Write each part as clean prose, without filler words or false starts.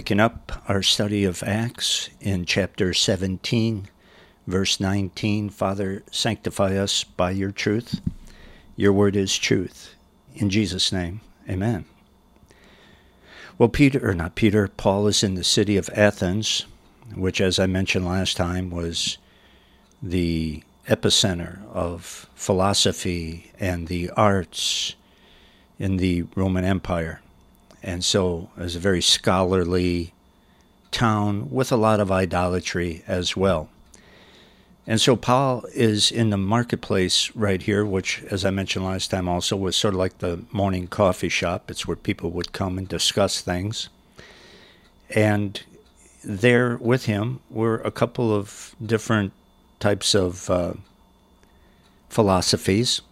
Picking up our study of Acts in chapter 17, verse 19, Father, sanctify us by your truth. Your word is truth. In Jesus' name, amen. Well, Paul is in the city of Athens, which, as I mentioned last time, was the epicenter of philosophy and the arts in the Roman Empire. And so it was a very scholarly town with a lot of idolatry as well. And so Paul is in the marketplace right here, which, as I mentioned last time also, was sort of like the morning coffee shop. It's where people would come and discuss things. And there with him were a couple of different types of philosophies.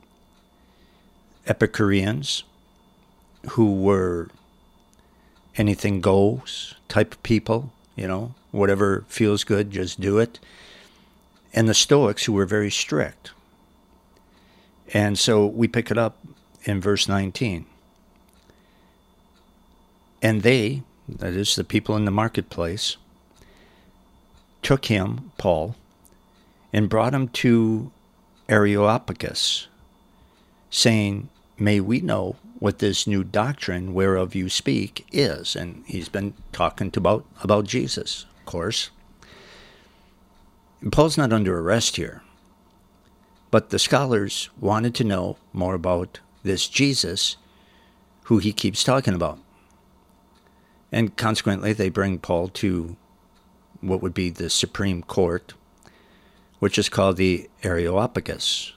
Epicureans, who were anything goes type of people, whatever feels good, just do it. And the Stoics, who were very strict. And so we pick it up in verse 19. And they, that is the people in the marketplace, took him, Paul, and brought him to Areopagus, saying, "May we know what this new doctrine whereof you speak is." And he's been talking about Jesus, of course. And Paul's not under arrest here, but the scholars wanted to know more about this Jesus who he keeps talking about. And consequently, they bring Paul to what would be the Supreme Court, which is called the Areopagus.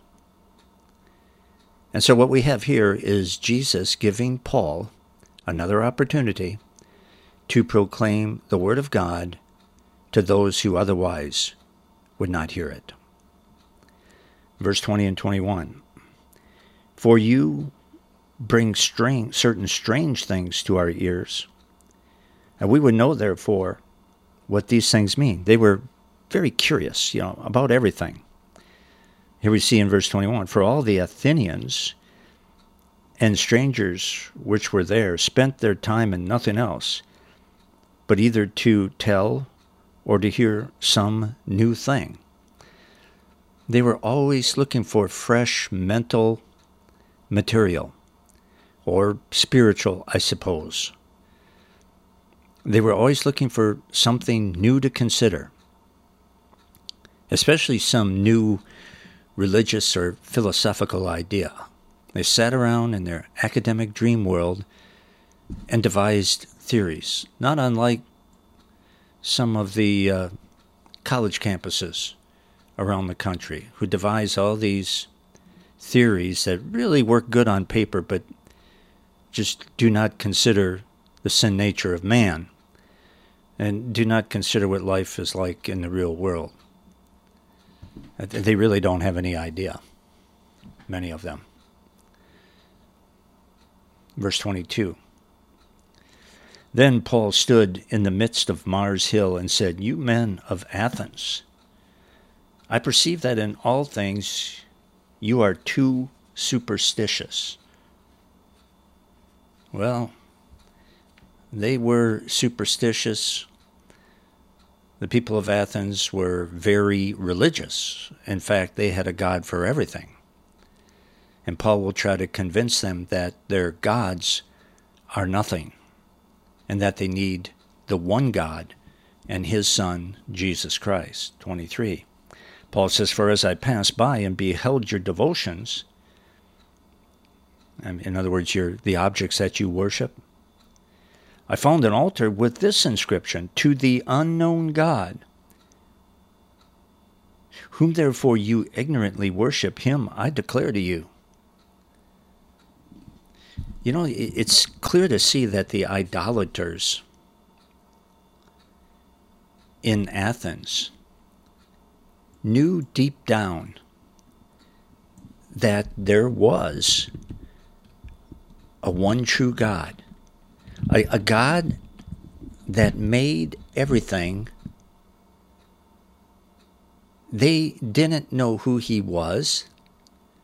And so what we have here is Jesus giving Paul another opportunity to proclaim the Word of God to those who otherwise would not hear it. Verse 20 and 21. "For you bring certain strange things to our ears, and we would know, therefore, what these things mean." They were very curious, about everything. Here we see in verse 21, "For all the Athenians and strangers which were there spent their time in nothing else, but either to tell or to hear some new thing." They were always looking for fresh mental material, or spiritual, I suppose. They were always looking for something new to consider, especially some new religious or philosophical idea. They sat around in their academic dream world and devised theories, not unlike some of the college campuses around the country, who devise all these theories that really work good on paper, but just do not consider the sin nature of man and do not consider what life is like in the real world. They really don't have any idea, many of them. Verse 22. "Then Paul stood in the midst of Mars Hill and said, 'You men of Athens, I perceive that in all things you are too superstitious.'" Well, they were superstitious. The people of Athens were very religious. In fact, they had a god for everything. And Paul will try to convince them that their gods are nothing, and that they need the one God and his Son, Jesus Christ. 23. Paul says, "For as I passed by and beheld your devotions," in other words, the objects that you worship, "I found an altar with this inscription, 'To the unknown God.' Whom therefore you ignorantly worship, him I declare to you." It's clear to see that the idolaters in Athens knew deep down that there was a one true God, a God that made everything. They didn't know who he was.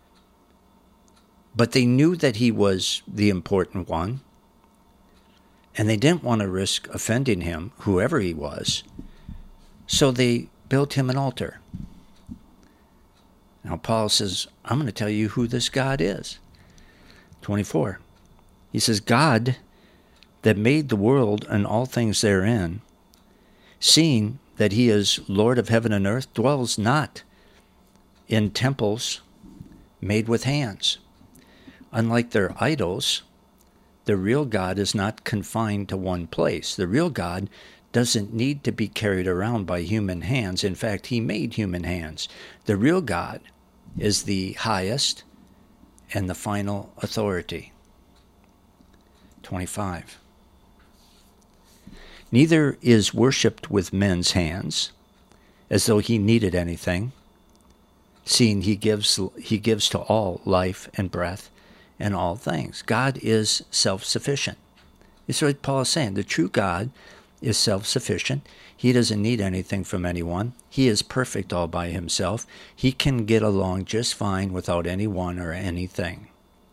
But they knew that he was the important one. And they didn't want to risk offending him, whoever he was. So they built him an altar. Now Paul says, I'm going to tell you who this God is. 24. He says, God that made the world and all things therein, seeing that he is Lord of heaven and earth, dwells not in temples made with hands. Unlike their idols, the real God is not confined to one place. The real God doesn't need to be carried around by human hands. In fact, he made human hands. The real God is the highest and the final authority. 25. Neither is worshipped with men's hands, as though he needed anything, seeing he gives to all life and breath and all things. God is self-sufficient. It's what Paul is saying. The true God is self-sufficient. He doesn't need anything from anyone. He is perfect all by himself. He can get along just fine without anyone or anything.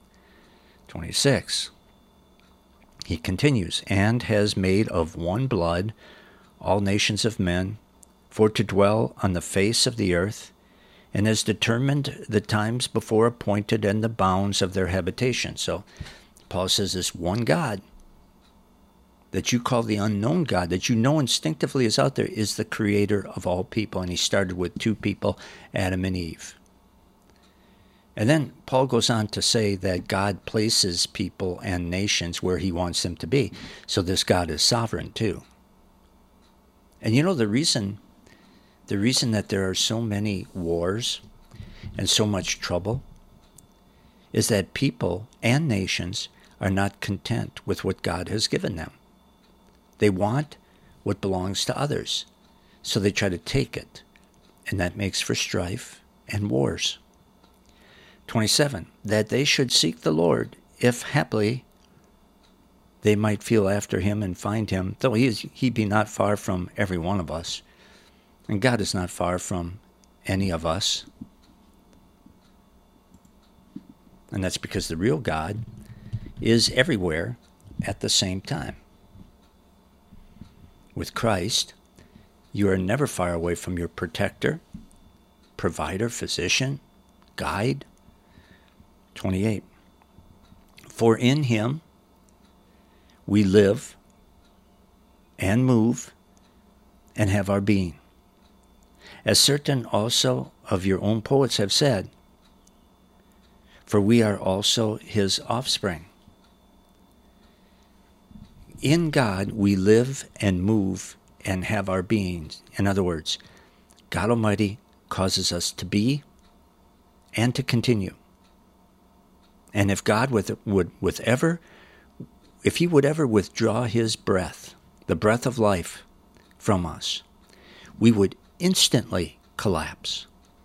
26. He continues, and has made of one blood all nations of men, for to dwell on the face of the earth, and has determined the times before appointed and the bounds of their habitation. So Paul says this one God that you call the unknown God, that you know instinctively is out there, is the creator of all people. And he started with two people, Adam and Eve. And then Paul goes on to say that God places people and nations where he wants them to be. So this God is sovereign too. And you know the reason that there are so many wars and so much trouble is that people and nations are not content with what God has given them. They want what belongs to others, so they try to take it, and that makes for strife and wars. 27, that they should seek the Lord, if haply they might feel after him and find him, though he be not far from every one of us. And God is not far from any of us. And that's because the real God is everywhere at the same time. With Christ, you are never far away from your protector, provider, physician, guide. 28. For in him we live and move and have our being. As certain also of your own poets have said, for we are also his offspring. In God we live and move and have our being. In other words, God Almighty causes us to be and to continue. And if God if he would ever withdraw his breath, the breath of life, from us, we would instantly collapse.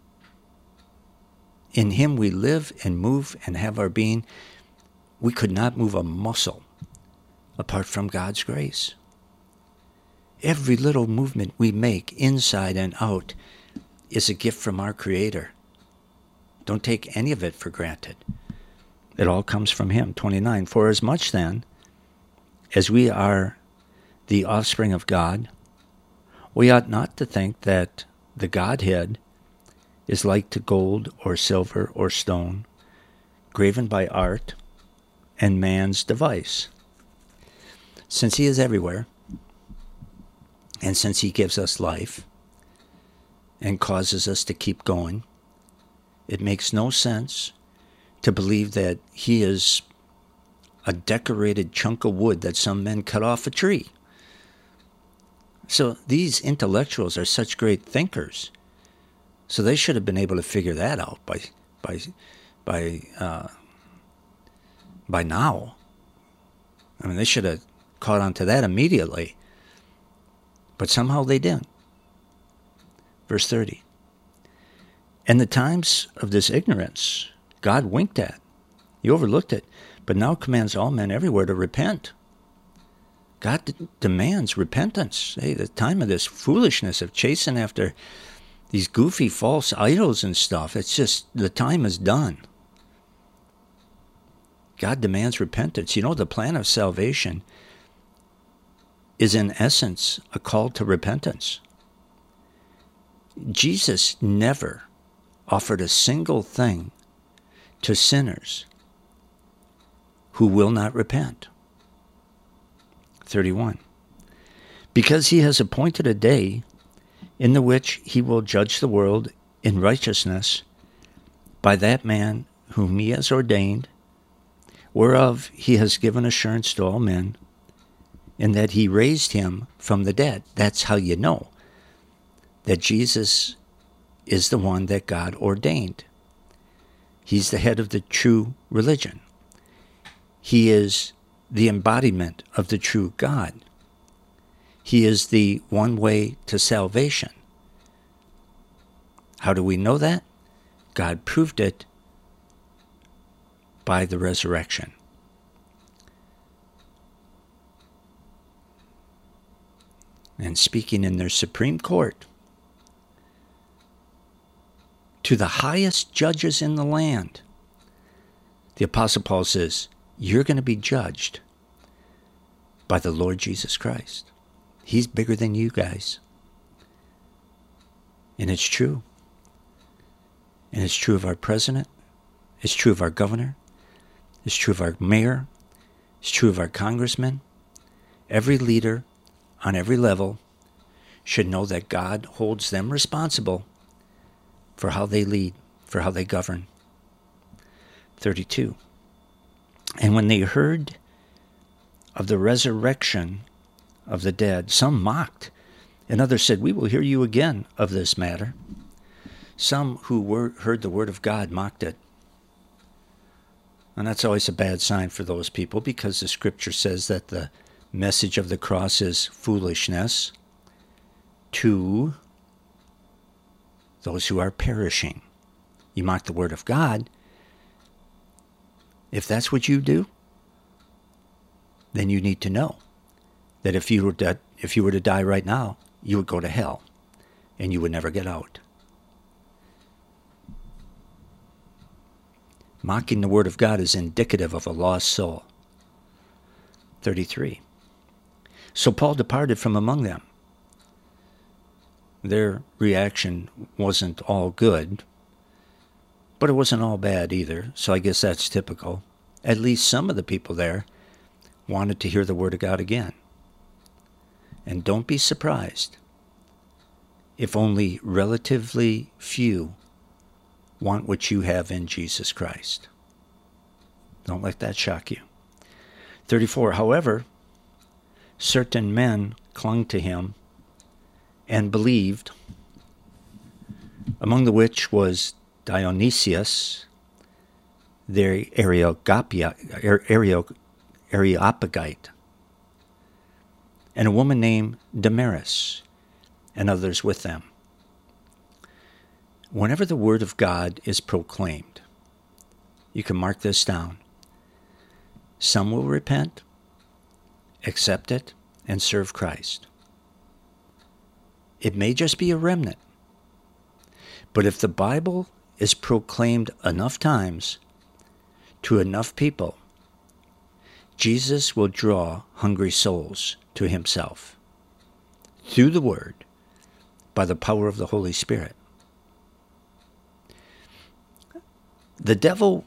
In him we live and move and have our being. We could not move a muscle apart from God's grace. Every little movement we make, inside and out, is a gift from our Creator. Don't take any of it for granted. It all comes from him. 29, for as much then as we are the offspring of God, we ought not to think that the Godhead is like to gold or silver or stone, graven by art and man's device. Since he is everywhere, and since he gives us life and causes us to keep going, it makes no sense to believe that he is a decorated chunk of wood that some men cut off a tree. So these intellectuals are such great thinkers. So they should have been able to figure that out by now. I mean, they should have caught on to that immediately. But somehow they didn't. Verse 30. And the times of this ignorance God winked at. He overlooked it, but now commands all men everywhere to repent. God demands repentance. Hey, the time of this foolishness of chasing after these goofy false idols and stuff, it's just, the time is done. God demands repentance. You know, the plan of salvation is in essence a call to repentance. Jesus never offered a single thing to sinners who will not repent. 31. Because he has appointed a day in the which he will judge the world in righteousness by that man whom he has ordained, whereof he has given assurance to all men, in that he raised him from the dead. That's how you know that Jesus is the one that God ordained. He's the head of the true religion. He is the embodiment of the true God. He is the one way to salvation. How do we know that? God proved it by the resurrection. And speaking in their supreme court to the highest judges in the land, the Apostle Paul says, you're going to be judged by the Lord Jesus Christ. He's bigger than you guys. And it's true. And it's true of our president. It's true of our governor. It's true of our mayor. It's true of our congressman. Every leader on every level should know that God holds them responsible for how they lead, for how they govern. 32. And when they heard of the resurrection of the dead, some mocked, and others said, we will hear you again of this matter. Some who heard the word of God mocked it. And that's always a bad sign for those people, because the scripture says that the message of the cross is foolishness to those who are perishing. You mock the word of God. If that's what you do, then you need to know that if you were to die right now, you would go to hell and you would never get out. Mocking the word of God is indicative of a lost soul. 33. So Paul departed from among them. Their reaction wasn't all good, but it wasn't all bad either, so I guess that's typical. At least some of the people there wanted to hear the word of God again. And don't be surprised if only relatively few want what you have in Jesus Christ. Don't let that shock you. 34. However, certain men clung to him and believed, among the which was Dionysius, the Areopagite, and a woman named Damaris, and others with them. Whenever the word of God is proclaimed, you can mark this down. Some will repent, accept it, and serve Christ. It may just be a remnant. But if the Bible is proclaimed enough times to enough people, Jesus will draw hungry souls to himself through the word by the power of the Holy Spirit. The devil,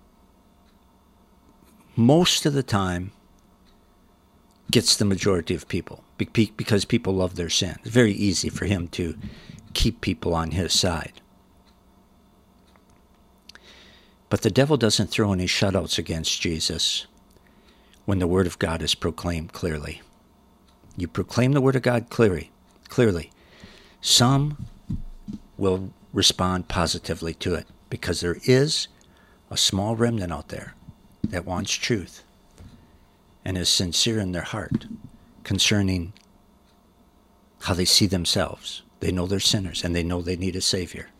most of the time, gets the majority of people because people love their sin. It's very easy for him to keep people on his side. But the devil doesn't throw any shutouts against Jesus when the word of God is proclaimed clearly. You proclaim the word of God clearly. Some will respond positively to it because there is a small remnant out there that wants truth and is sincere in their heart concerning how they see themselves. They know they're sinners and they know they need a Savior.